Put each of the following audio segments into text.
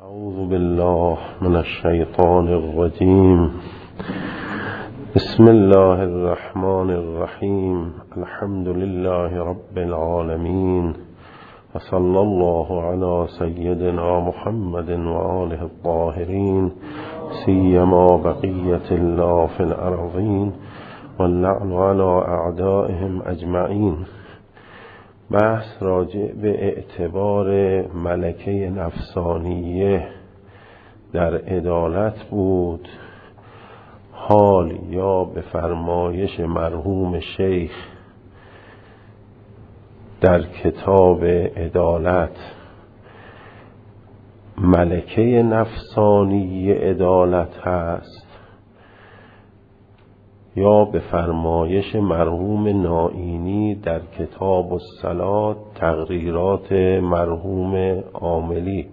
اعوذ بالله من الشیطان الرجیم. بسم الله الرحمن الرحیم. الحمد لله رب العالمین و صلی الله علی سیدنا محمد و آله الطاهرین سیما بقیة الله فی الارضین واللعن علی اعدائهم اجمعین. بحث راجع به اعتبار ملکه نفسانیه در عدالت بود. حال یا به فرمایش مرحوم شیخ در کتاب عدالت ملکه نفسانی عدالت هست، یا به فرمایش مرحوم نائینی در کتاب الصلاة تقریرات مرحوم عاملی.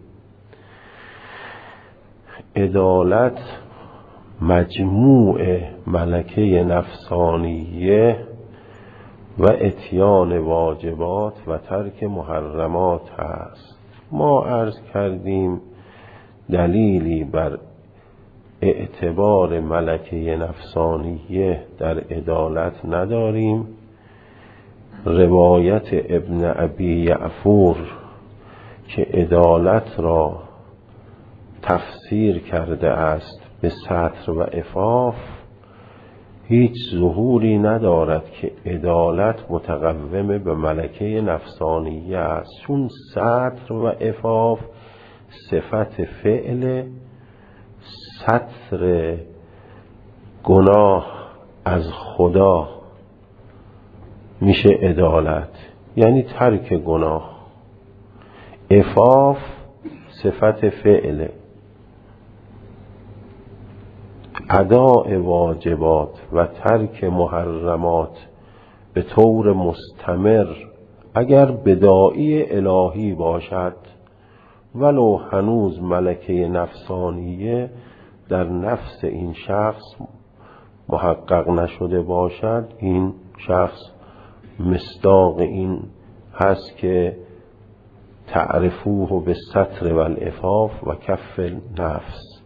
عدالت مجموع ملکه نفسانیه و اتیان واجبات و ترک محرمات هست. ما عرض کردیم دلیلی بر اعتبار ملکه نفسانیه در عدالت نداریم. روایت ابن ابی یعفور که عدالت را تفسیر کرده است به ستر و عفاف هیچ ظهوری ندارد که عدالت متقوم به ملکه نفسانیه است، چون ستر و عفاف صفت فعل. ستر گناه از خدا میشه عدالت، یعنی ترک گناه. عفاف صفت فعله، اداء واجبات و ترک محرمات به طور مستمر اگر بداعی الهی باشد، ولو هنوز ملکه نفسانیه در نفس این شخص محقق نشده باشد، این شخص مصداق این هست که تعرفوه به ستر و العفاف و کف نفس.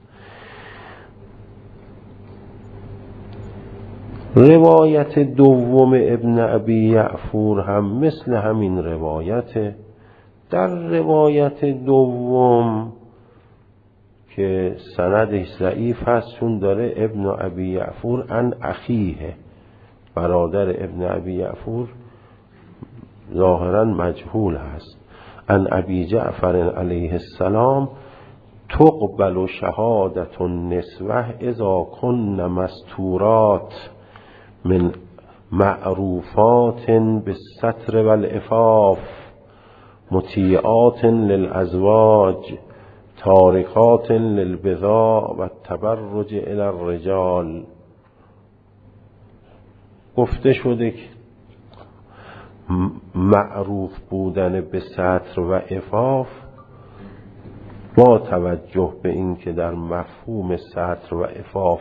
روایت دوم ابن ابی یعفور هم مثل همین روایت. در روایت دوم که سندش ضعیف هست، چون داره ابن ابی یعفور عن اخیه، برادر ابن ابی یعفور ظاهرا مجهول هست، عن ابی جعفر علیه السلام تقبل شهادت النسوه اذا کن مستورات من معروفات بالستر والعفاف مطیعات للازواج تارکات للبضاع و التبرج الی الرجال. گفته شده که معروف بودن به ستر و عفاف با توجه به این که در مفهوم ستر و عفاف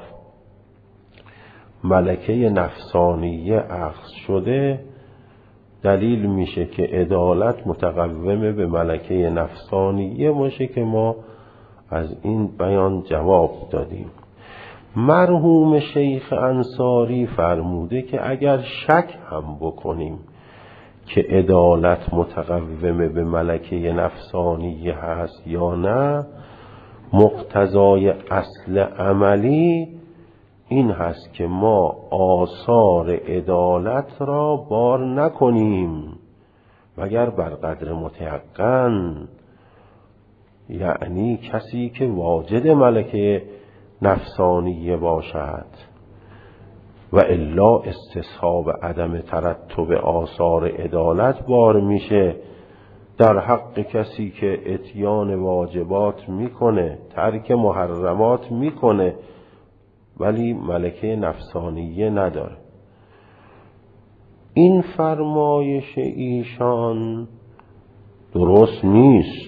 ملکه نفسانیه اخذ شده، دلیل میشه که عدالت متقوم به ملکه نفسانیه باشه که ما از این بیان جواب دادیم. مرحوم شیخ انصاری فرموده که اگر شک هم بکنیم که عدالت متقوم به ملکه نفسانیه هست یا نه، مقتضای اصل عملی این هست که ما آثار عدالت را بار نکنیم مگر بر قدر متیقن، یعنی کسی که واجد ملکه نفسانیه باشد، و الا استصحاب عدم ترتب آثار عدالت بار میشه در حق کسی که اتیان واجبات میکنه، ترک محرمات میکنه ولی ملکه نفسانیه نداره. این فرمایش ایشان درست نیست.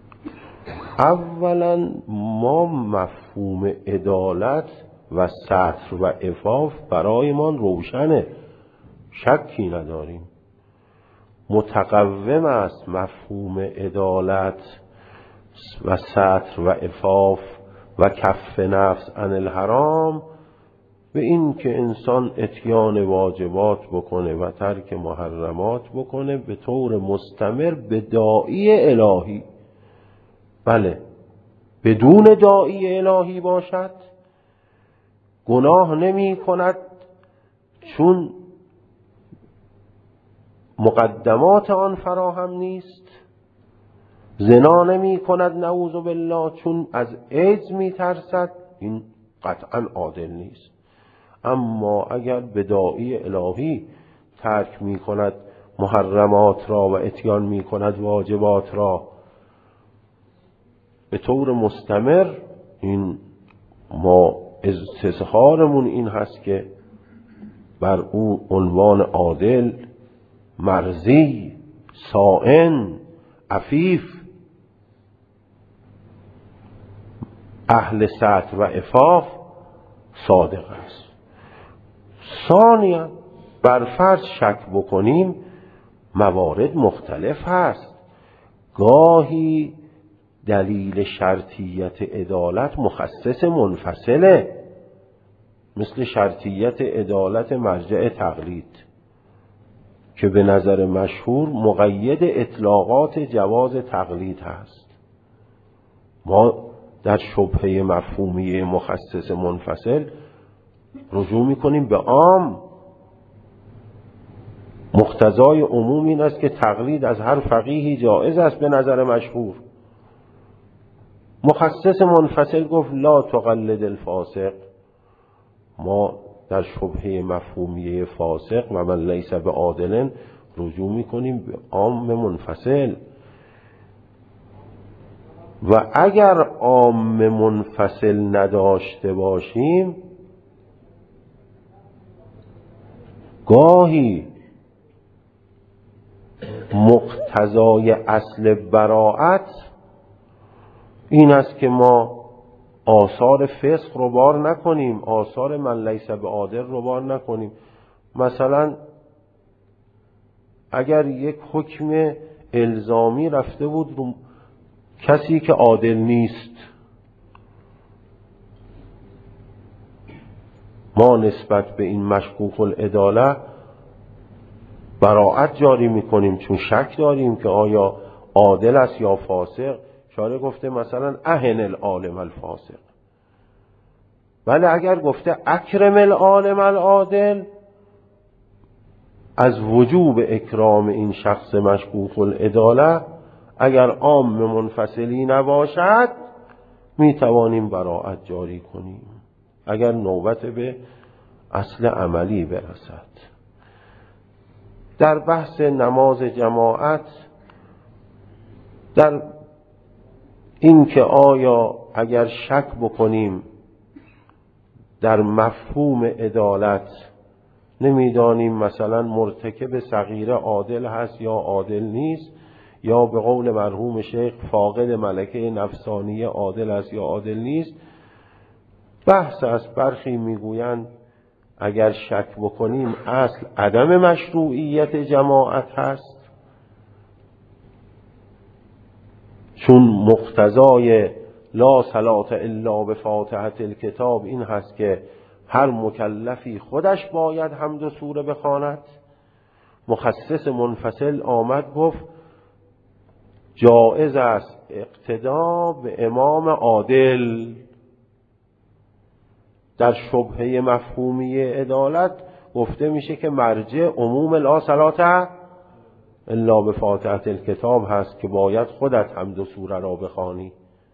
اولا ما مفهوم عدالت و ستر و عفاف برایمان روشنه، شکی نداریم. متقوم است مفهوم عدالت و ستر و عفاف و کف نفس عن الحرام، به این که انسان اتیان واجبات بکنه و ترک محرمات بکنه به طور مستمر به داعی الهی. بله، بدون داعی الهی باشد گناه نمی کند، چون مقدمات آن فراهم نیست. زنا نمی کند نعوذ بالله، چون از ایدز می ترسد. این قطعا عادل نیست. اما اگر به داعی الهی ترک می کند محرمات را و اتیان می کند واجبات را به طور مستمر، این ما استظهارمون این هست که بر او عنوان عادل، مرضی، صائن، عفیف، اهل ستر و عفاف صادق است. ثانیاً بر فرض شک بکنیم، موارد مختلف هست. گاهی دلیل شرطیت عدالت مخصص منفصله، مثل شرطیت عدالت مرجع تقلید که به نظر مشهور مقید اطلاقات جواز تقلید هست. ما در شبهه مفهومی مخصص منفصل رجوع میکنیم به عام. مقتضای عموم این است که تقلید از هر فقیهی جایز است به نظر مشهور. مخصص منفصل گفت لا تقلد الفاسق. ما در شبهه مفهومی فاسق و من لیس بعادل رجوع میکنیم به عام منفصل. و اگر عام منفصل نداشته باشیم، گاهی مقتضای اصل براءت این است که ما آثار فسق رو بار نکنیم، آثار من لیس بعادل رو بار نکنیم. مثلا اگر یک حکم الزامی رفته بود رو کسی که عادل نیست، ما نسبت به این مشکوک العداله براءت جاری میکنیم، چون شک داریم که آیا عادل است یا فاسق. شارع گفته مثلا اهن العالم الفاسق. ولی اگر گفته اکرم العالم العادل، از وجوب اکرام این شخص مشکوک العداله اگر عام منفصلی نباشد میتوانیم براءت جاری کنیم اگر نوبت به اصل عملی برسد. در بحث نماز جماعت، در این که آیا اگر شک بکنیم در مفهوم عدالت، نمیدانیم مثلا مرتکب صغیره عادل هست یا عادل نیست، یا به قول مرحوم شیخ فاقد ملکه نفسانیه عادل است یا عادل نیست، بحث است. برخی میگویند اگر شک بکنیم اصل عدم مشروعیت جماعت هست، چون مقتضای لا صلاة الا بفاتحة الکتاب این هست که هر مکلفی خودش باید حمد و سوره بخواند. مخصص منفصل آمد گفت جائز است اقتدا به امام عادل. در شبهه مفهومی عدالت گفته میشه که مرجع عموم لا صلاة الا بفاتحة الکتاب هست که باید خودت حمد و سوره را بخوانی،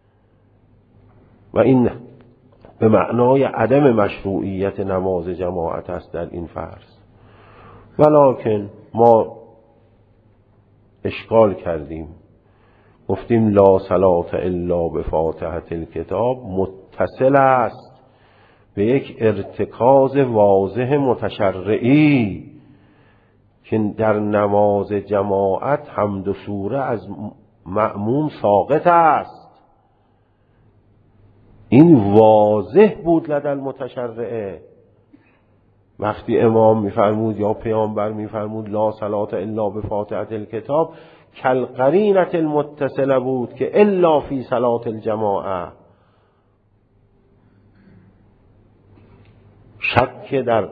و این به معنای عدم مشروعیت نماز جماعت است در این فرض. ولکن ما اشکال کردیم، گفتیم لا صلاة الا بفاتحة الکتاب متصل است به یک ارتکاز واضح متشرعی که در نماز جماعت حمد و سوره از مأموم ساقط است. این واضح بود لدى المتشرعه. وقتی امام میفرمود یا پیامبر میفرمود لا صلاة الا بفاتحة الکتاب، کالقرینة المتصله بود که الا فی صلاة الجماعه. شک در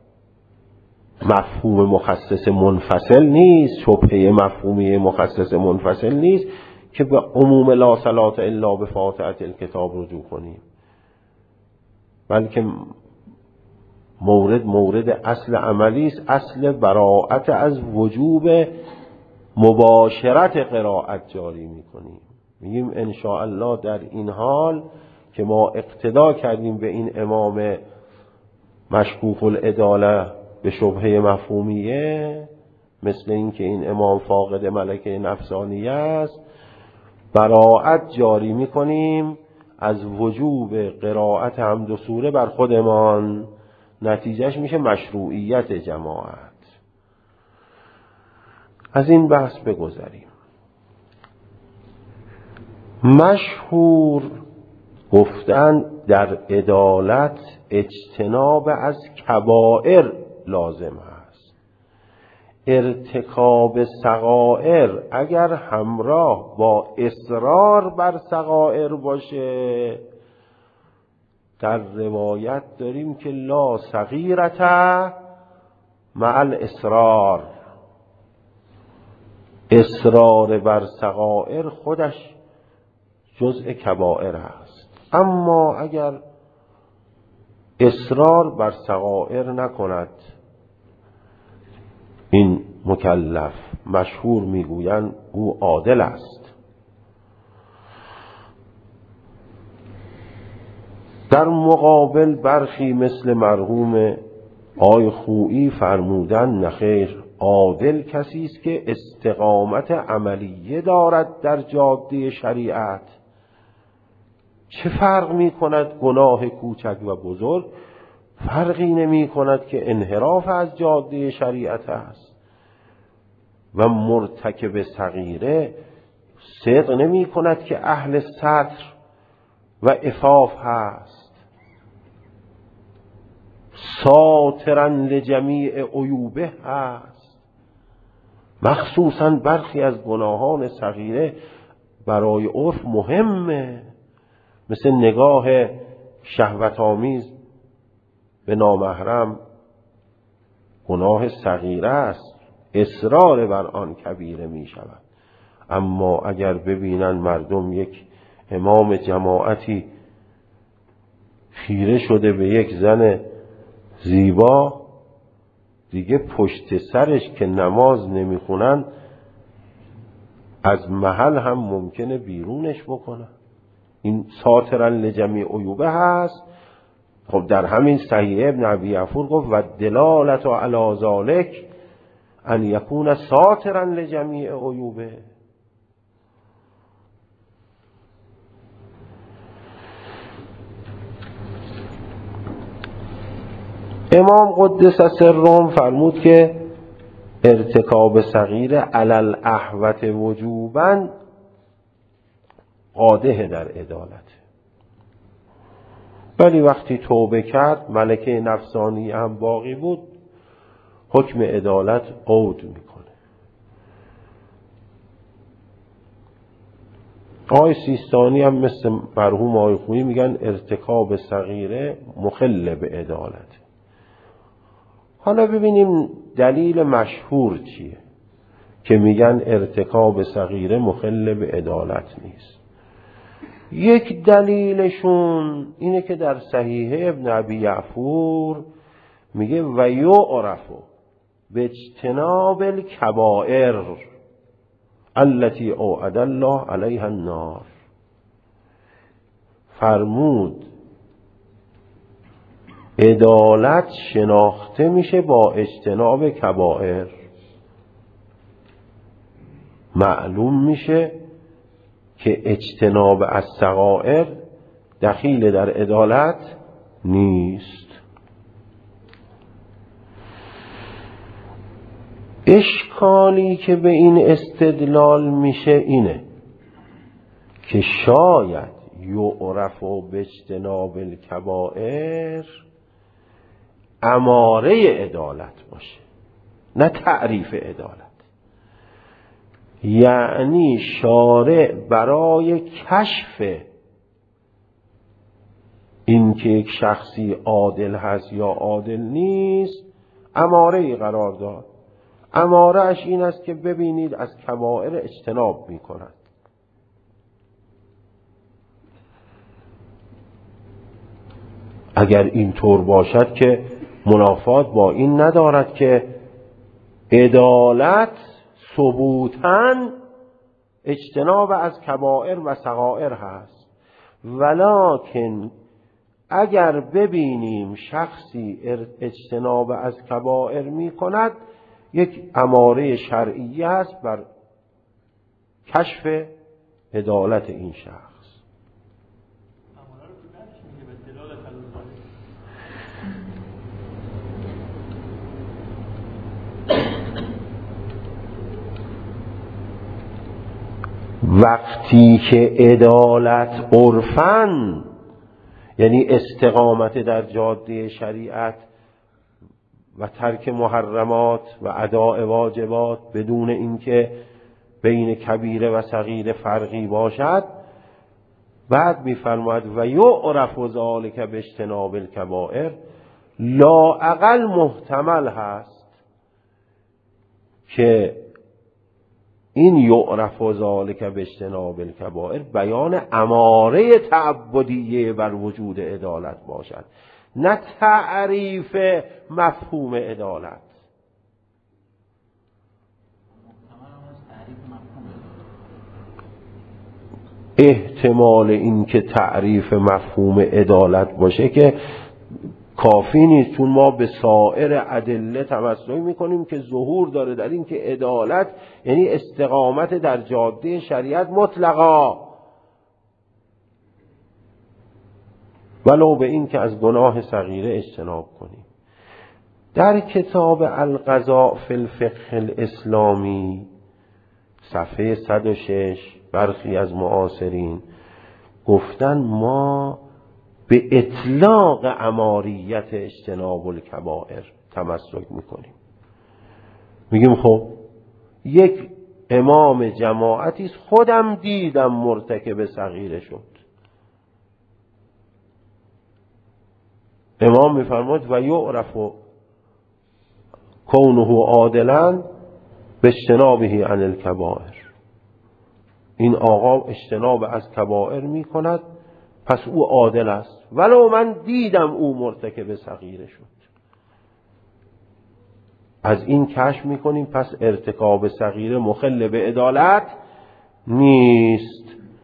مفهوم مخصص منفصل نیست، شبهه مفهومی مخصص منفصل نیست که به عموم لا صلاة الا بفاتحة الکتاب رجوع کنیم، بلکه مورد اصل عملی است، اصل براءت از وجوب مباشرت قرائت جاری میکنیم. میگیم ان شاء الله در این حال که ما اقتدا کردیم به این امام مشکوک العداله به شبهه مفهومیه، مثل این که این امام فاقد ملکه نفسانیه است، براءت جاری میکنیم از وجوب قرائت حمد و سوره بر خودمان. نتیجهش میشه مشروعیت جماعت. از این بحث بگذریم. مشهور گفتن در عدالت اجتناب از کبائر لازم هست. ارتکاب صغائر اگر همراه با اصرار بر صغائر باشه، در روایت داریم که لا صغیرة مع الاصرار، اصرار بر صغائر خودش جزء کبائر است. اما اگر اصرار بر صغائر نکند این مکلف، مشهور میگویند او عادل است. در مقابل برخی مثل مرحوم آی خویی فرمودن نخیر، عادل کسی است که استقامت عملیه دارد در جاده شریعت. چه فرق می کند گناه کوچک و بزرگ؟ فرقی نمی کند که انحراف از جاده شریعت است. و مرتکب صغیره صدق نمی کند که اهل ستر و عفاف هست، ساترا لجمیع عیوبه هست. مخصوصا برخی از گناهان صغیره برای عرف مهمه، مثل نگاه شهوت آمیز به نامحرم گناه صغیره است، اصرار بر آن کبیره می شود. اما اگر ببینن مردم یک امام جماعتی خیره شده به یک زن زیبا، دیگه پشت سرش که نماز نمیخونن از محل هم ممکنه بیرونش بکنن. این ساترا لجمیع عیوبه هست. خب در همین صحیح ابن ابی عفور گفت و دلالت علی ذلک ان یکون ساترا لجمیع عیوبه. امام قدس سرهم فرمود که ارتکاب صغیره علی الاحوط وجوبا قادح در عدالت، ولی وقتی توبه کرد ملکه نفسانی هم باقی بود، حکم عدالت عود میکنه. آقای سیستانی هم مثل مرحوم آقای خویی میگن ارتکاب صغیره مخل به عدالت. حالا ببینیم دلیل مشهور چیه که میگن ارتکاب صغیره مخل به عدالت نیست. یک دلیلشون اینه که در صحیح ابن ابی عفور میگه و یعرف باجتناب الکبائر التي اوعد الله علیها النار. فرمود عدالت شناخته میشه با اجتناب کبائر. معلوم میشه که اجتناب از صغائر دخیل در عدالت نیست. اشکالی که به این استدلال میشه اینه که شاید یعرف باجتناب الکبائر اماره عدالت باشه، نه تعریف عدالت. یعنی شارع برای کشف این که یک شخصی عادل هست یا عادل نیست اماره‌ای قرار داد. اماره‌اش این است که ببینید از کبائر اجتناب می کند. اگر این طور باشد که منافات با این ندارد که عدالت ثبوتاً اجتناب از کبائر و صغائر هست، ولکن اگر ببینیم شخصی اجتناب از کبائر می کند یک اماره شرعی است بر کشف عدالت این شخص. وقتی که عدالت عرفاً یعنی استقامت در جاده شریعت و ترک محرمات و اداء واجبات بدون اینکه بین کبیره و صغیره فرقی باشد، بعد می‌فرماید و یعرف ذلک باجتناب الکبائر، لااقل محتمل هست که این یعرف ذلک باجتناب الکبائر بیان اماره تعبدیه بر وجود عدالت باشد، نه تعریف مفهوم عدالت. احتمال این که تعریف مفهوم عدالت باشه که کافی نیست، چون ما به سایر ادله تمسک میکنیم که ظهور داره در این که عدالت یعنی استقامت در جاده شریعت مطلقا، ولو به این که از گناه صغیره اجتناب کنیم. در کتاب القضاء فی الفقه الاسلامی صفحه 106 برخی از معاصرین گفتن ما به اطلاق اماریت اجتناب الکبائر تمسک میکنیم. میگیم خب یک امام جماعتی خودم دیدم مرتکب صغیره شد، امام میفرماید و یعرف کونه عادلا باجتنابه عن الکبائر، این آقا اجتناب از کبائر میکند پس او عادل است، ولو من دیدم او مرتکب صغیره شد. از این کشف میکنیم پس ارتکاب صغیره مخل به عدالت نیست.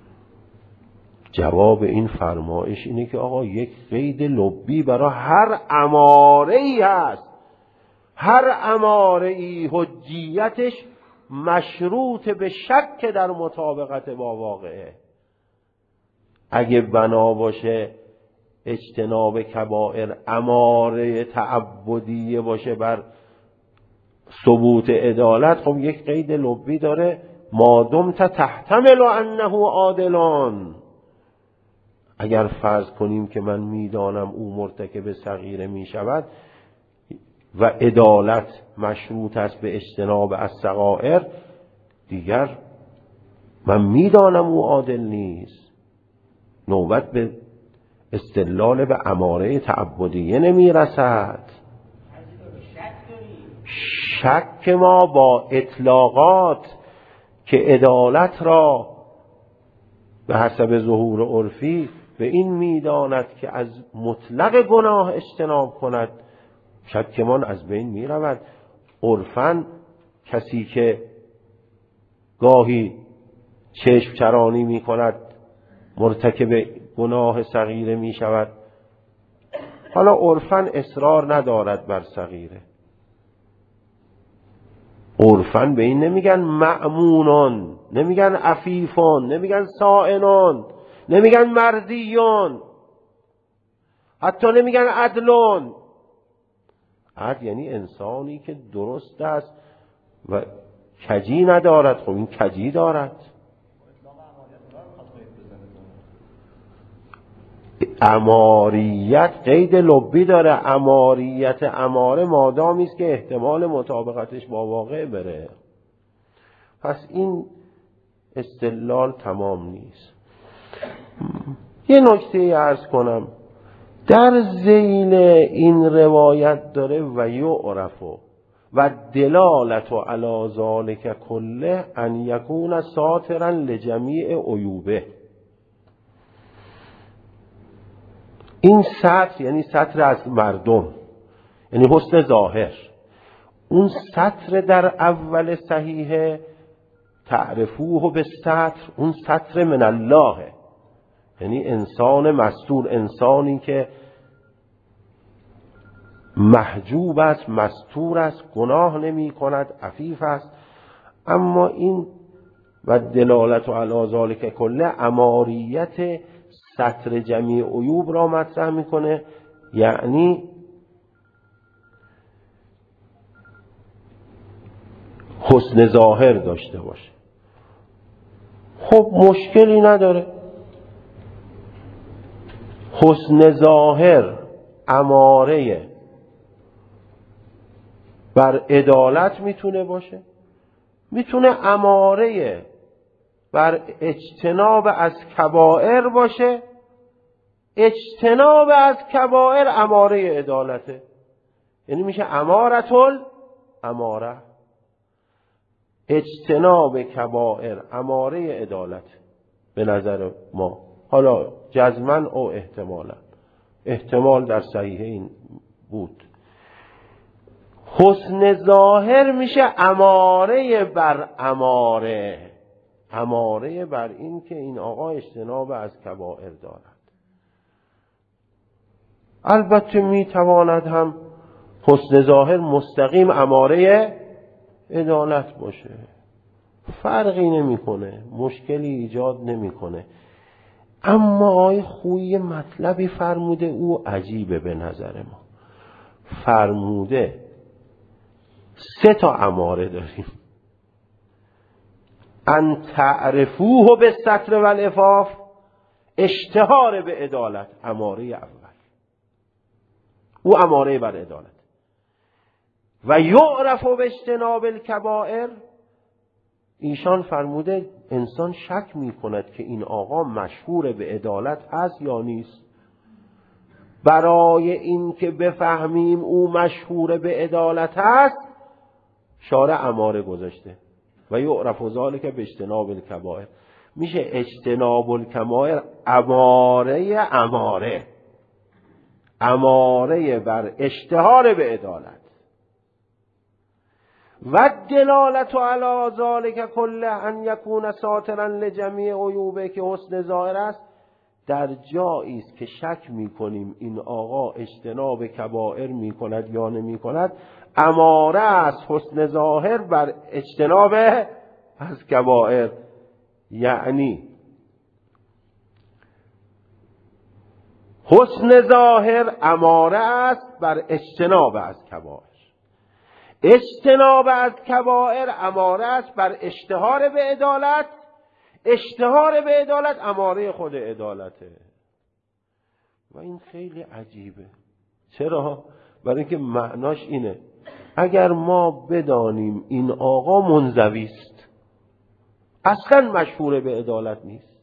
جواب این فرمایش اینه که آقا یک قید لبی برای هر اماره‌ای هست، هر اماره‌ای حجیتش مشروط به شک در مطابقت با واقعه. اگه بنا باشه اجتناب کبائر اماره تعبدیه باشه بر ثبوت عدالت، خب یک قید لبی داره، ما دمت تحتمل انه عادلان. اگر فرض کنیم که من میدانم او مرتکب صغیره میشود و عدالت مشروط است به اجتناب از صغائر، دیگر من میدانم او عادل نیست، نوبت به استدلال به اماره تعبدیه نمیرسد. شک ما با اطلاقات که عدالت را به حسب ظهور عرفی به این میداند که از مطلق گناه اجتناب کند، شکمان از بین می رود. عرفاً کسی که گاهی چشم چرانی می کند مرتکب گناه صغیره می شود، حالا عرفاً اصرار ندارد بر صغیره، عرفاً به این نمیگن مأمونان، نمیگن عفیفان، نمیگن سائنان، نمیگن مردیان، حتی نمیگن عدلان. عدل یعنی انسانی که درست است و کجی ندارد. خب این کجی دارد. اماریت قید لبی داره، اماریت اماره مادامی است که احتمال مطابقتش با واقع بره. پس این استدلال تمام نیست. یه نکته عرض کنم در ذیل این روایت داره و یعرفو و دلالت علی ذالک کله ان یکون ساترا لجمیع عیوبه. این سطر یعنی سطر از مردم، یعنی حسن ظاهر. اون سطر در اول صحیحه تعرفوه به سطر، اون سطر من الله، یعنی انسان مستور، انسانی که محجوب است، مستور است، گناه نمی کند، عفیف است. اما این و دلالت علی ذالک کله اماریت سطر جمیع عیوب را مطرح میکنه، یعنی حسن ظاهر داشته باشه. خب مشکلی نداره، حسن ظاهر اماره بر عدالت میتونه باشه، میتونه اماره بر اجتناب از کبائر باشه. اجتناب از کبائر اماره عدالته، یعنی میشه امارتل اماره. اجتناب کبائر اماره عدالت به نظر ما، حالا جزماً او احتمالاً، احتمال در صحیح این بود. حسن ظاهر میشه اماره بر اماره، اماره بر این که این آقا اجتناب از کبائر دارد. البته میتواند هم حسن ظاهر مستقیم اماره عدالت باشه، فرقی نمیکنه، مشکلی ایجاد نمیکنه. اما آقای خویی مطلبی فرموده او عجیبه به نظر ما. فرموده 3 تا اماره داریم: ان تعرفوه به ستر و العفاف، اشتهار به عدالت، اماره اول، او اماره بر عدالت. و یعرف به اجتناب الکبائر، ایشان فرموده انسان شک می کند که این آقا مشهور به عدالت هست یا نیست. برای این که بفهمیم او مشهور به عدالت هست شارع اماره گذاشته و یعرف ذالک به اجتناب الکبائر. میشه اجتناب الکبائر اماره اماره، اماره بر اشتهار به عدالت. و دلالت علی ذالک کله ان یکون ساترا لجمیع عیوبه، که حسن ظاهر است در جایی است که شک میکنیم این آقا اجتناب کبائر میکند یا نمیکند، اماره است حسن ظاهر بر اجتناب از کبائر. یعنی حسن ظاهر اماره است بر اجتناب از کبائر، اجتناب از کبائر اماره است بر اشتهار به عدالت، اشتهار به عدالت اماره خود عدالته. و این خیلی عجیبه. چرا؟ برای اینکه معناش اینه اگر ما بدانیم این آقا منزوی است، اصلا مشهور به عدالت نیست،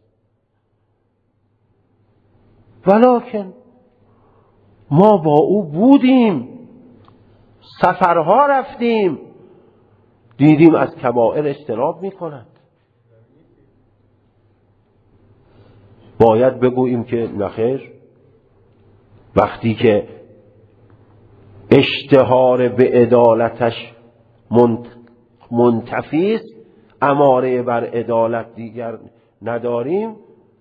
ولکن ما با او بودیم، سفرها رفتیم، دیدیم از کبائر اجتناب میکند، باید بگوییم که نخیر، وقتی که اشتهار به عدالتش منتفی است، اماره بر عدالت دیگر نداریم،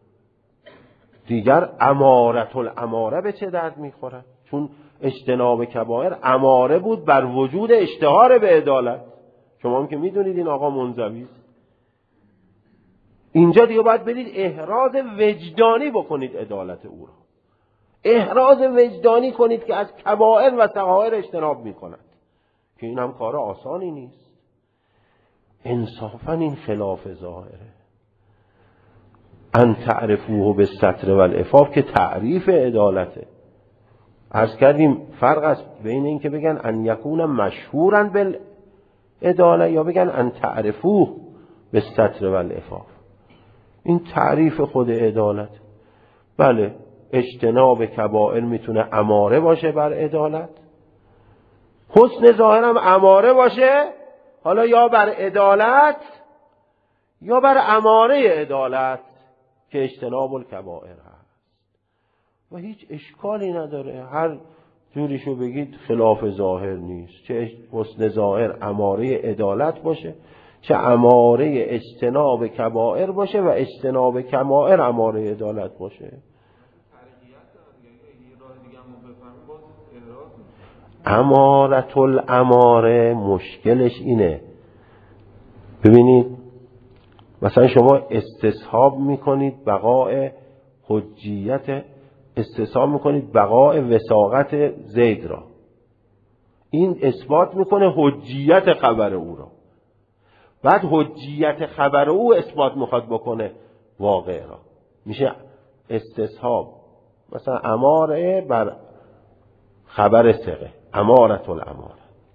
دیگر امارت الاماره به چه درد میخورد؟ چون اجتناب کبائر اماره بود بر وجود اشتهار به عدالت. شما هم که میدونید این آقا منزوی است. اینجا دیگه باید برید احراز وجدانی بکنید عدالت او را، احراز وجدانی کنید که از کبائر و صغائر اجتناب میکند، که این هم کار آسانی نیست. انصافا این خلاف ظاهره. ان تعرفوه به ستر و العفاف که تعریف عدالته. عرض کردیم فرق است بین این که بگن ان یکون مشهورن بالعدالت یا بگن ان تعرفوه به ستر و العفاف. این تعریف خود عدالت. بله، اجتناب کبائر میتونه اماره باشه بر عدالت، حسن ظاهرم اماره باشه، حالا یا بر عدالت یا بر اماره عدالت که اجتناب الکبائر هست و هیچ اشکالی نداره. هر جوریشو بگید خلاف ظاهر نیست، چه حسن ظاهر اماره عدالت باشه، چه اماره اجتناب کبائر باشه و اجتناب کبائر اماره عدالت باشه. امارت الاماره مشکلش اینه، ببینید مثلا شما استصحاب میکنید بقاء حجیت، استصحاب میکنید بقاء وثاقت زید را، این اثبات میکنه حجیت خبر او را، بعد حجیت خبر او اثبات میخواد بکنه واقع را، میشه استصحاب مثلا اماره بر خبر ثقه، امارت الاماره.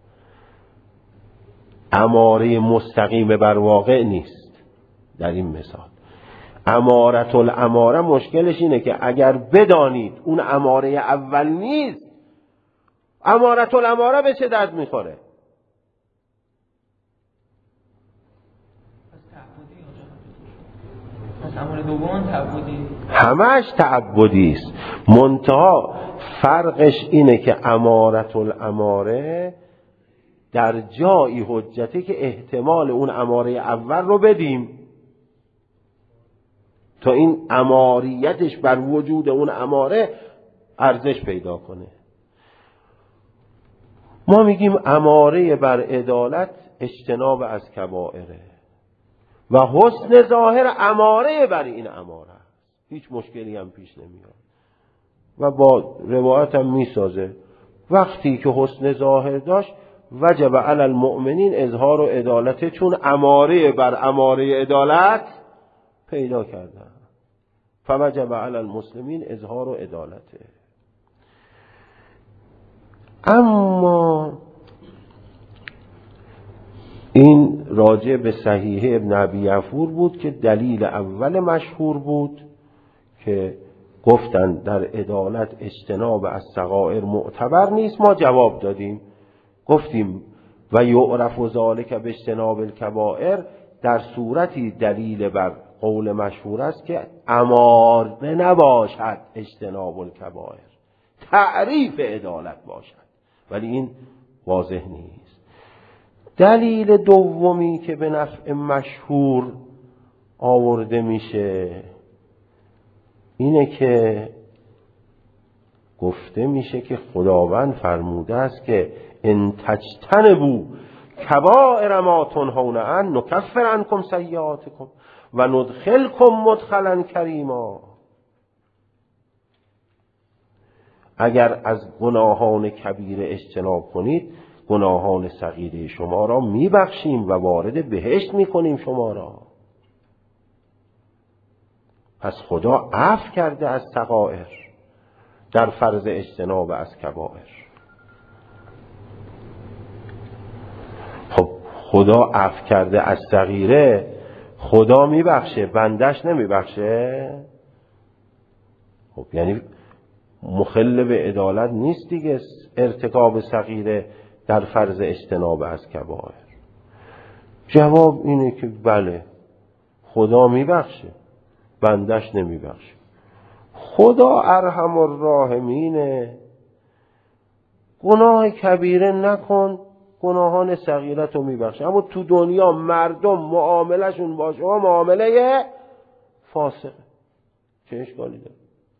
اماره مستقیم بر واقع نیست در این مثال. امارت الاماره مشکلش اینه که اگر بدانید اون اماره اول نیست، امارت الاماره به چه درد میخوره؟ امر دوم تعبدی، همش تعبدی است. منتها فرقش اینه که امارت الاماره در جایی حجته که احتمال اون اماره اول رو بدیم تا این اماریتش بر وجود اون اماره ارزش پیدا کنه. ما میگیم اماره بر عدالت اجتناب از کبائره و حسن ظاهر اماره بر این اماره، هیچ مشکلی هم پیش نمیاد و با روایت هم میسازه. وقتی که حسن ظاهر داشت وجب علی المؤمنین اظهار و عدالته، چون اماره بر اماره عدالت پیدا کردن، فوجب علی المسلمین اظهار و عدالته. اما این راجع به صحیح ابن ابی یعفور بود که دلیل اول مشهور بود که گفتن در عدالت اجتناب از صغائر معتبر نیست. ما جواب دادیم، گفتیم و یعرف ذلک باجتناب الکبائر در صورتی دلیل بر قول مشهور است که اماره نباشد اجتناب الکبائر، تعریف عدالت باشد، ولی این واضح نیست. دلیل دومی که به نفع مشهور آورده میشه اینه که گفته میشه که خداوند فرموده است که ان تجتنبوا کبائر ما تنهون عنه نکفر عنکم سیئاتکم و ندخلکم مدخلا کریما. اگر از گناهان کبیره اجتناب کنید گناهان صغیره شما را میبخشیم و وارد بهشت میکنیم شما را. پس خدا عفو کرده از صغائر در فرض اجتناب از کبائر. خب خدا عفو کرده از صغیره، خدا میبخشه بندش نمیبخشه؟ خب یعنی مخل به عدالت نیست دیگه ارتکاب صغیره در فرض اجتناب از کبائر. جواب اینه که بله خدا میبخشه بندش نمیبخشه. خدا ارحم الراحمینه، گناه کبیره نکن گناهان صغیره تو میبخشه، اما تو دنیا مردم معاملهشون با شما معامله فاسقه، چه اشکالی داره؟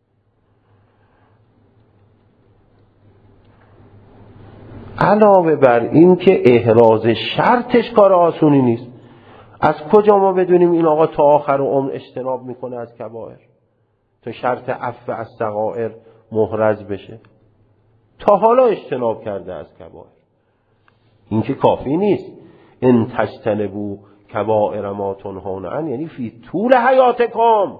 علاوه بر این که احراز شرطش کار آسونی نیست. از کجا ما بدونیم این آقا تا آخر عمر اجتناب میکنه از کبائر تا شرط عفو از صغائر محرز بشه؟ تا حالا اجتناب کرده از کبائر، این که کافی نیست. ان تجتنبوا کبائر ما تنهون عنه یعنی فی طول حیاتکم.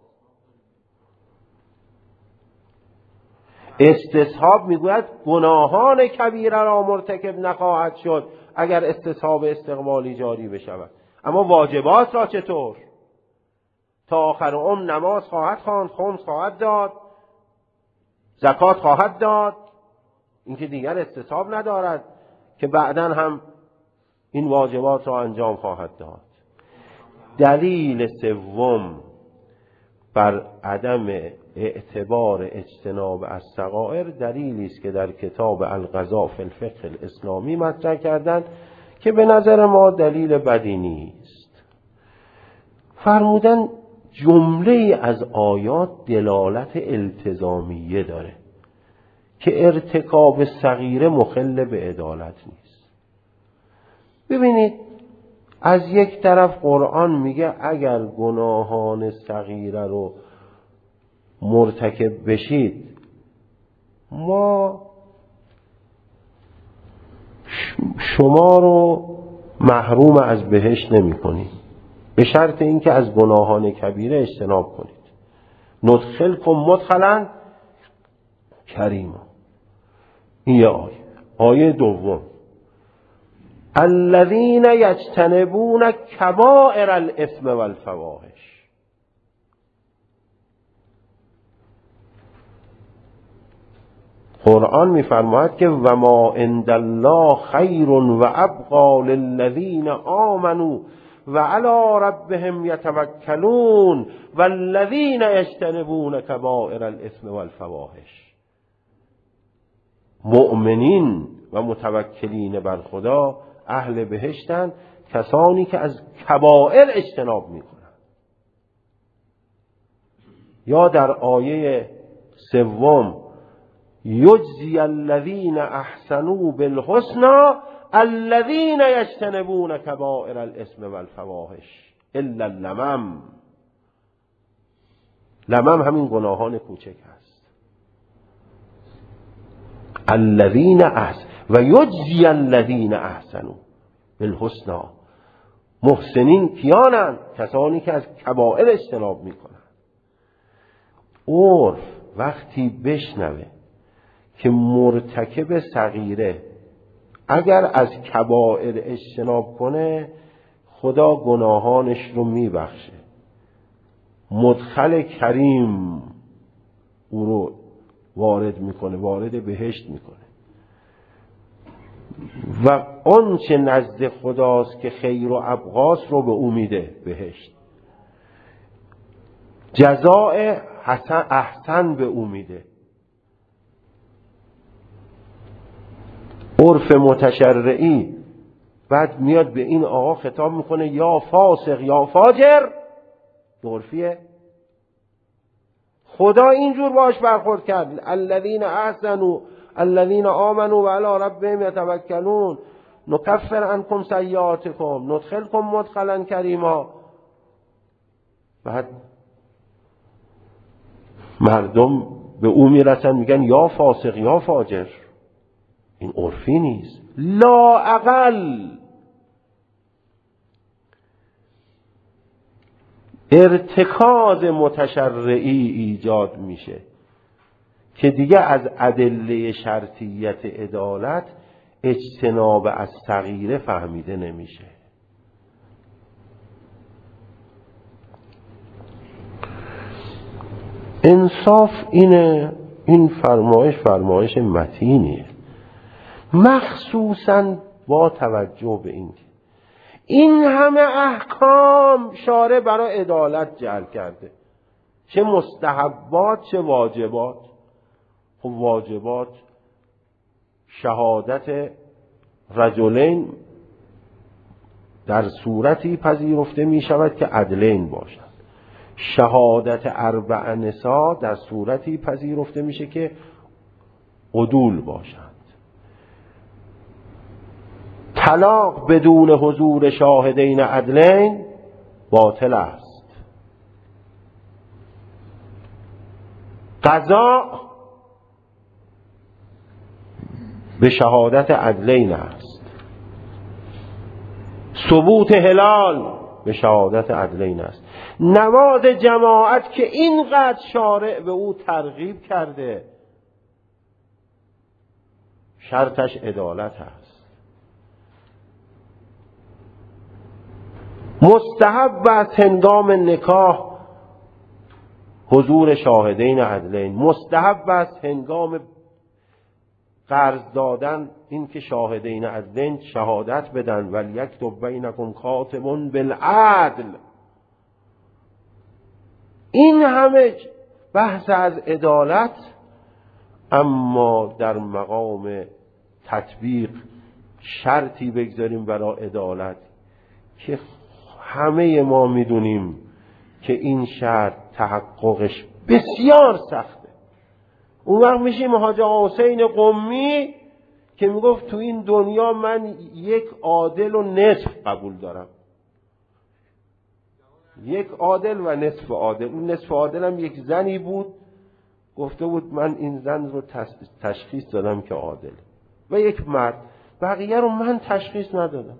استصحاب میگوید گناهان کبیره را مرتکب نخواهد شد اگر استصحاب استقبالی جاری بشود، اما واجبات را چطور؟ تا آخر عمر نماز خواهد خواند، خمس خواهد داد، زکات خواهد داد، این که دیگر استصحاب ندارد که بعداً هم این واجبات را انجام خواهد داد. دلیل سوم بر عدم اعتبار اجتناب از صغائر دلیلی است که در کتاب القضاء فی الفقه الاسلامی مطرح کردند که به نظر ما دلیل بدی نیست. فرمودن جمله از آیات دلالت التزامیه داره که ارتکاب صغیره مخل به عدالت نیست. ببینید از یک طرف قرآن میگه اگر گناهان صغیره رو مرتکب بشید ما شما رو محروم از بهشت نمی کنیم، به شرط اینکه از گناهان کبیره اجتناب کنید. ندخلکم مدخلا کریما. این یه آیه دوم الذین یجتنبون کبائر الاثم والفواحش. قرآن می‌فرماید که و ما عند الله خیر و ابقی للذین آمنوا و علی ربهم یتوکلون والذین یجتنبون کبائر الاثم والفواحش. مؤمنین و متوکلین بر خدا اهل بهشتند، کسانی که از کبائر اجتناب میکنند. یا در آیه سوم یجزی الذین احسنوا بالحسنی الذین یجتنبون کبائر الاثم والفواحش الا اللمم. لمم همین گناهان کوچک است. الذین احسنوا و یجزی الذین احسنوا بالحسنی. محسنین کیانند؟ کسانی که از کبائر اجتناب میکنند. عرف وقتی بشنوه که مرتکب صغیره اگر از کبائر اجتناب کنه خدا گناهانش رو میبخشه، مدخل کریم او رو وارد میکنه، وارد بهشت میکنه. و اون چه نزد خداست که خیر و ابقاس رو به او میده، بهشت. جزاء احسن به او میده. عرف متشرعی بعد میاد به این آقا خطاب میکنه یا فاسق یا فاجر. عرفیه. خدا اینجور باش برخورد کرد. الذین احسنوا الذین آمنوا و علی ربهم یتوکلون نکفر عنکم سیئاتکم ندخلکم مدخلا کریما. بعد مردم به او میرسن میگن یا فاسق یا فاجر. این عرفی نیست. لا اقل ارتکاز متشرعی ایجاد میشه که دیگه از ادله شرطیت عدالت اجتناب از صغیره فهمیده نمیشه. انصاف اینه. این فرمایش متینیه، مخصوصاً با توجه به این همه احکام شارع برای عدالت جعل کرده، چه مستحبات چه واجبات. خب واجبات شهادت رجلین در صورتی پذیرفته می شود که عدلین باشند. شهادت اربع نساء در صورتی پذیرفته میشه که عدول باشند. طلاق بدون حضور شاهدین عدلین باطل است. قضا به شهادت عدلین است. ثبوت هلال به شهادت عدلین است. نماز جماعت که اینقدر شارع به او ترغیب کرده شرطش عدالت است. مستحب است هنگام نکاح حضور شاهدین عدلین. مستحب است هنگام قرض دادن این که شاهدین عدلین شهادت بدن. ولیکتب بینکم کاتب بالعدل. این همه بحث از عدالت، اما در مقام تطبیق شرطی بگذاریم برای عدالت که همه ما میدونیم که این شرط تحققش بسیار سخته. اون وقت میشیم حاج آقا حسین قمی که میگفت تو این دنیا من یک عادل و نصف قبول دارم. یک عادل و نصف عادل. اون نصف عادل هم یک زنی بود، گفته بود من این زن رو تشخیص دادم که عادل، و یک مرد. بقیه رو من تشخیص ندادم.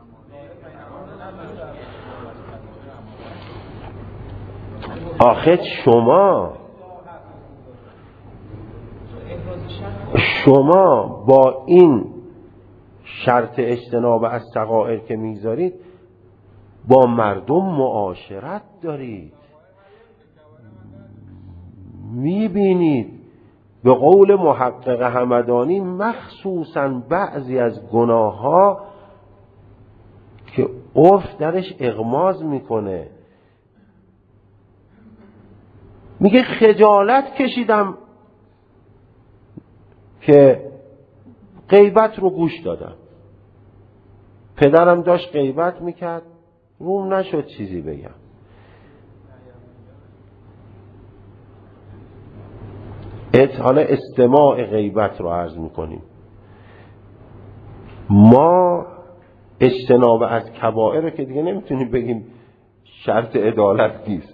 آخه شما با این شرط اجتناب از صغائر که میگذارید با مردم معاشرت دارید. میبینید به قول محقق همدانی مخصوصاً بعضی از گناه ها که عرف درش اغماض میکنه، میگه خجالت کشیدم که غیبت رو گوش دادم. پدرم داشت غیبت میکرد، روم نشد چیزی بگم. حالا استماع غیبت رو عرض میکنیم. ما اجتناب از کبائر رو که دیگه نمیتونیم بگیم شرط عدالت نیست.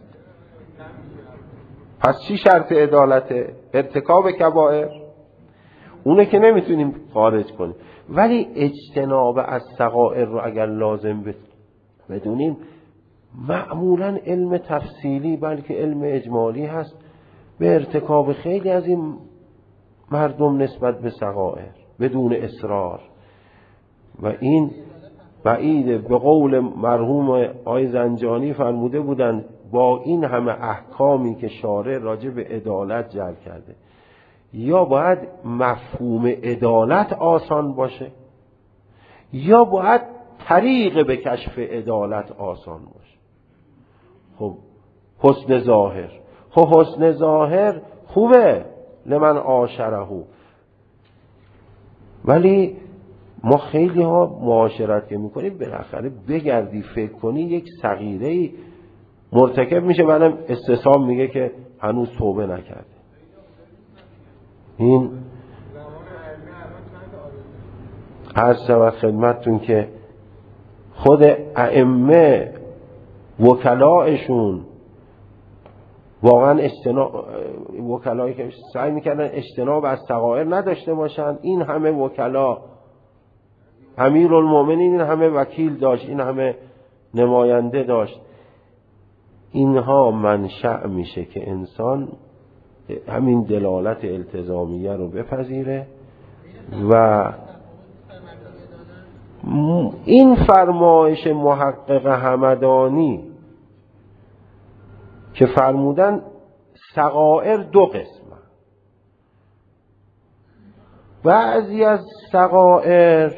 پس چی شرط عدالته؟ ارتکاب کبائر. اونه که نمیتونیم خارج کنیم. ولی اجتناب از صغائر رو اگر لازم بدونیم، معمولا علم تفصیلی بلکه علم اجمالی هست به ارتکاب خیلی از این مردم نسبت به صغائر بدون اصرار. و این بعیده. به قول مرحوم آقای زنجانی فرموده بودند با این همه احکامی که شارع راجع به عدالت جعل کرده، یا باید مفهوم عدالت آسان باشه یا باید طریق به کشف عدالت آسان باشه. خب حسن ظاهر، حسن ظاهر خوبه لمن عاشره، ولی ما خیلی ها معاشرت که میکنیم بالاخره بگردی فکر کنی یک صغیره‌ای مرتکب میشه، بعدم استثام میگه که هنوز توبه نکرده. این عرض شود خدمتتون که خود ائمه وکلایشون واقعا وکلایی که سعی میکردن اجتناب از صغائر نداشته باشن. این همه وکلا، امیرالمومنین این همه وکیل داشت، این همه نماینده داشت. اینها منشأ میشه که انسان همین دلالت التزامیه رو بپذیره. و این فرمایش محقق همدانی که فرمودن صغائر دو قسم، بعضی از صغائر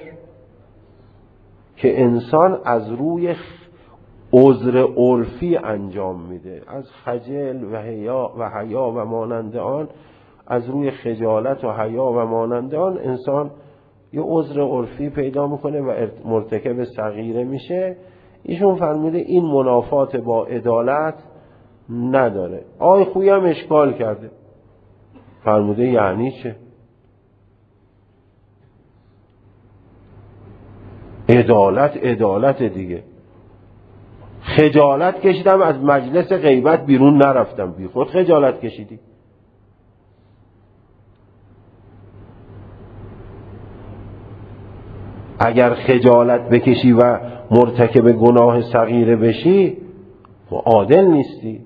که انسان از روی عذر عرفی انجام میده، از خجل و حیا و مانند آن، از روی خجالت و حیا و مانند آن انسان یه عذر عرفی پیدا میکنه و مرتکب صغیره میشه. ایشون فرموده این منافات با عدالت نداره. آی خویی هم اشکال کرده، فرموده یعنی چه؟ عدالت دیگه. خجالت کشیدم از مجلس غیبت بیرون نرفتم، بی خود خجالت کشیدی. اگر خجالت بکشی و مرتکب گناه صغیره بشی عادل نیستی.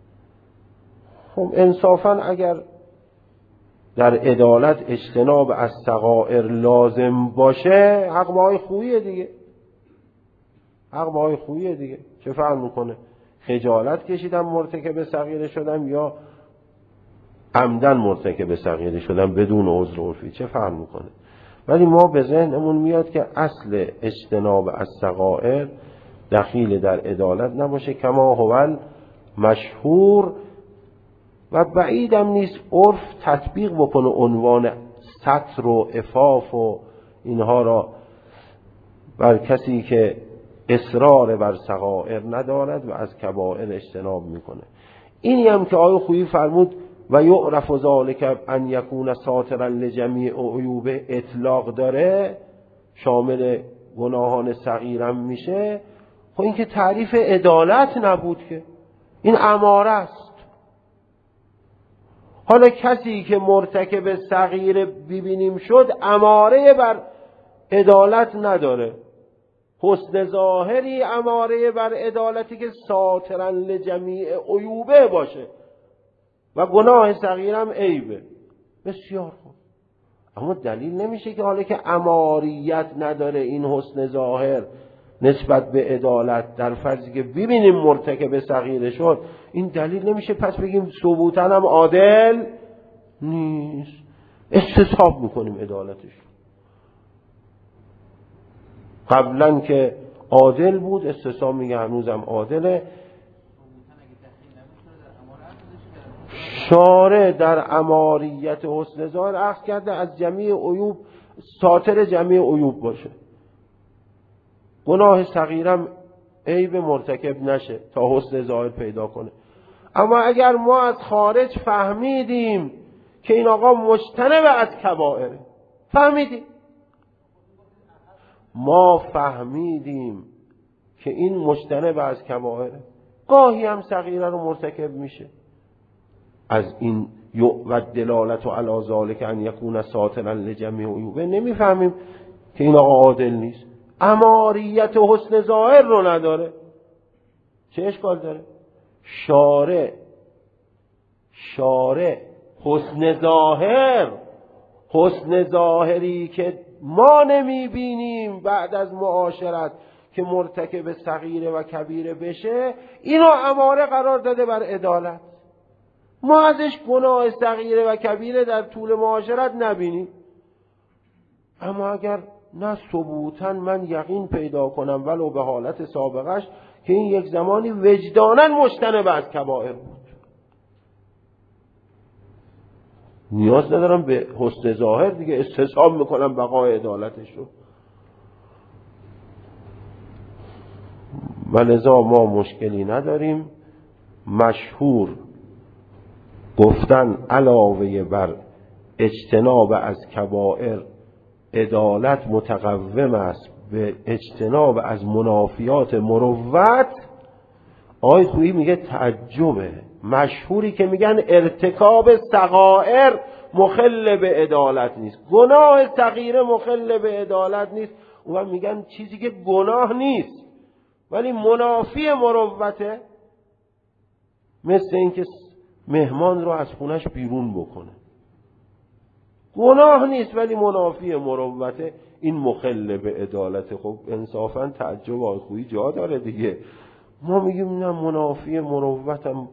خب انصافا اگر در عدالت اجتناب از صغائر لازم باشه، حق با آقای خوییه دیگه. حق با آقای خوییه دیگه، چه فرق میکنه؟ خجالت کشیدم مرتکب صغیره شدم یا عمدن مرتکب صغیره شدم بدون عذر عرفی، چه فرق میکنه؟ ولی ما به ذهنمون میاد که اصل اجتناب از صغائر دخیل در عدالت نباشه، کما هو مشهور، و بعیدم نیست عرف تطبیق بکنه عنوان ستر و عفاف و اینها را بر کسی که اصرار بر صغائر ندارد و از کبائر اجتناب میکنه. اینی هم که آقای خویی فرمود و یعرف ذلک ان یکون ساترا لجمیع عیوب اطلاق داره، شامل گناهان صغیرم میشه. خب این که تعریف عدالت نبود، که این اماره است. حالا کسی که مرتکب صغیره ببینیم شد اماره بر عدالت نداره، حسن ظاهری اماره بر عدالتی که ساترا لجمیع عیوبه باشه و گناه صغیرم عیبه. بسیار خوب، اما دلیل نمیشه که حالا که اماریت نداره این حسن ظاهر نسبت به عدالت، در فرضی که ببینیم مرتکب صغیره شد، این دلیل نمیشه پس بگیم ثبوتاً هم عادل نیست، استصحاب میکنیم عدالتش. قبلا که عادل بود استصحاب میگه هنوزم عادله. شارع در اماریت حسن ظاهر اخذ کرده از جمیع عیوب، ساتر جمیع عیوب باشه، گناه صغیرم عیب مرتکب نشه تا حسن ظاهر پیدا کنه. اما اگر ما از خارج فهمیدیم که این آقا مجتنب از کبائره، ما فهمیدیم که این مجتنب از کبائره، گاهی هم صغیره رو مرتکب میشه، از این و دلالت و علی ذلک ان یکون ساترا لجمیع عیوبه نمیفهمیم که این آقا عادل نیست، اماریت و حسن ظاهر رو نداره. چه اشکال داره؟ شارع حسن ظاهری که ما نمیبینیم بعد از معاشرت که مرتکب صغیره و کبیره بشه، اینو اماره قرار داده بر عدالت. ما ازش گناه صغیره و کبیره در طول معاشرت نبینیم، اما اگر نه ثبوتاً من یقین پیدا کنم ولو به حالت سابقش که این یک زمانی وجداناً مجتنب از کبائر بود، نیاز ندارم به حسن ظاهر دیگه، استصحاب میکنم بقای عدالتش رو. و لذا ما مشکلی نداریم. مشهور گفتن علاوه بر اجتناب از کبائر عدالت متقوم است به اجتناب از منافیات مروت. آقای خویی میگه تعجبه مشهوری که میگن ارتکاب صغائر مخل به عدالت نیست، گناه صغیره مخل به عدالت نیست، و میگن چیزی که گناه نیست ولی منافی مروته، مثل اینکه مهمان رو از خونش بیرون بکنه، گناه نیست ولی منافی مروته، این مخل به عدالت. خب انصافا تعجب آقای خویی جا داره دیگه. ما میگیم نه، منافی مروتم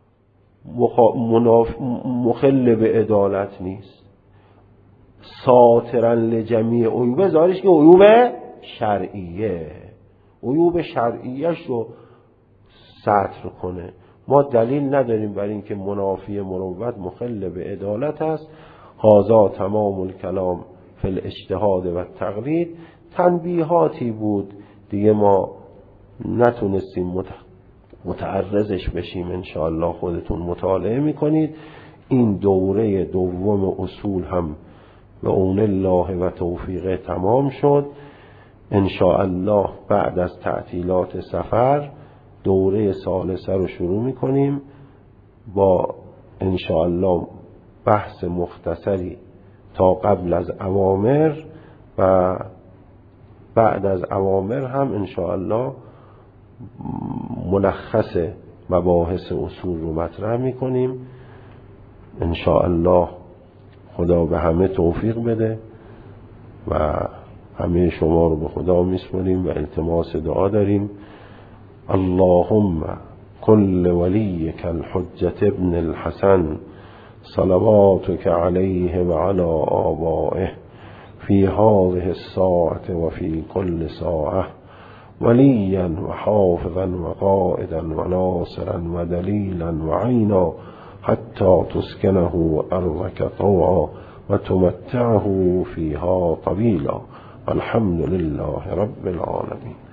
مخل به عدالت نیست، ساترا لجمیع عیوبه، ظاهرش که عیوب شرعیه، عیوب شرعیش رو ستر کنه. ما دلیل نداریم بر این که منافی مروت مخل به عدالت است. هذا تمام الکلام فی الاجتهاد و التقلید. تنبیهاتی بود دیگه، ما نتونستیم متعرضش بشیم، انشاءالله خودتون مطالعه میکنید. این دوره دوم اصول هم به اون الله و توفیقه تمام شد. انشاءالله بعد از تعطیلات سفر دوره ثالثه رو شروع میکنیم با انشاءالله بحث مختصری تا قبل از اوامر، و بعد از اوامر هم انشاءالله ملخص مباحث اصول رو مطرح میکنیم. انشاءالله خدا به همه توفیق بده و همه شما رو به خدا میسپاریم و التماس دعا داریم. اللهم کل ولیک الحجة ابن الحسن صلواتك عليه وعلى آبائه في هذه الساعة وفي كل ساعة وليا وحافظا وقائدا وناصرا ودليلا وعينا حتى تسكنه أرضك طوعا وتمتعه فيها طويلا. الحمد لله رب العالمين.